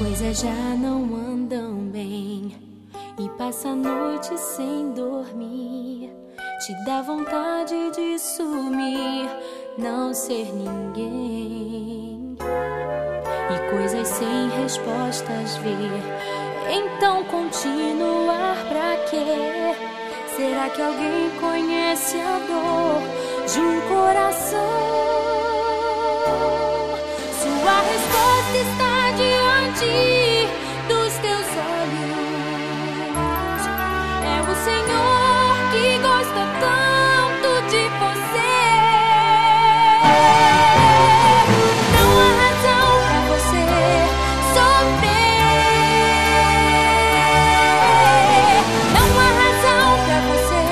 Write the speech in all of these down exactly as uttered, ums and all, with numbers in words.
coisas já não andam bem e passa a noite sem dormir. Te dá vontade de sumir, não ser ninguém e coisas sem respostas ver. Então continuar pra quê? Será que alguém conhece a dor de um coração? Sua resposta está diante dos teus olhos. É o Senhor que gosta tanto de você. Não há razão pra você sofrer. Não há razão pra você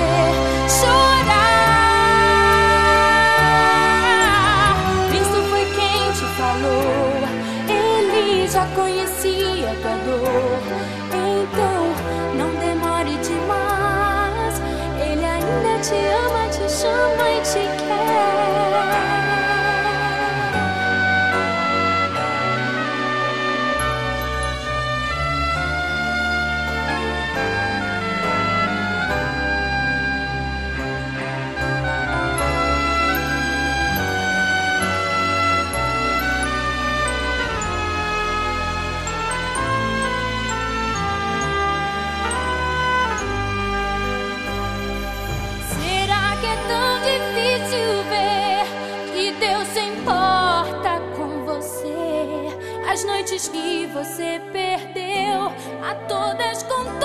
chorar. Cristo foi quem te falou. Ele já conhecia tua dor. Então não demore demais. Ele ainda te ama, te chama e te quer. Será que é tão difícil ver que Deus se importa com você? As noites que você perdeu, a todas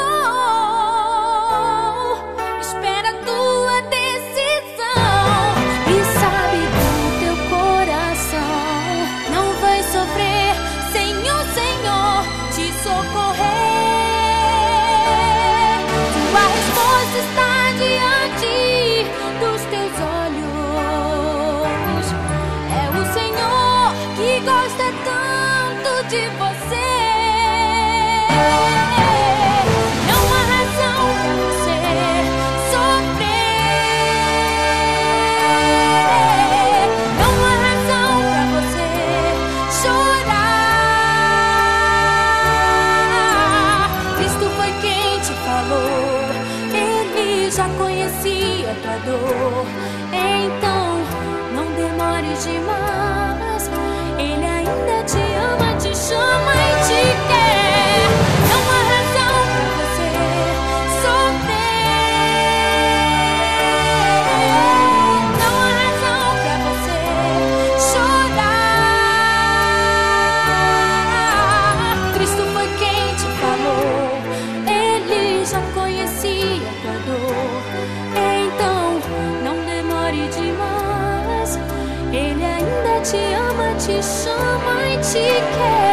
contou. Espera a tua decisão e sabe que o teu coração não vai sofrer sem o Senhor te socorrer. Tua resposta está diante dos teus olhos. É o Senhor que gosta tanto de você. Não há razão pra você sofrer. Não há razão pra você chorar. Cristo foi quem te falou. Ele já conhecia tua dor. Então não demore demais. Ele ainda te ama, te chama e te quer. Não há razão pra você sofrer. Não há razão pra você chorar. Cristo foi quem te falou. Ele já conhecia tua dor. Então não demore demais. Ele ainda te ama, te chama e te quer.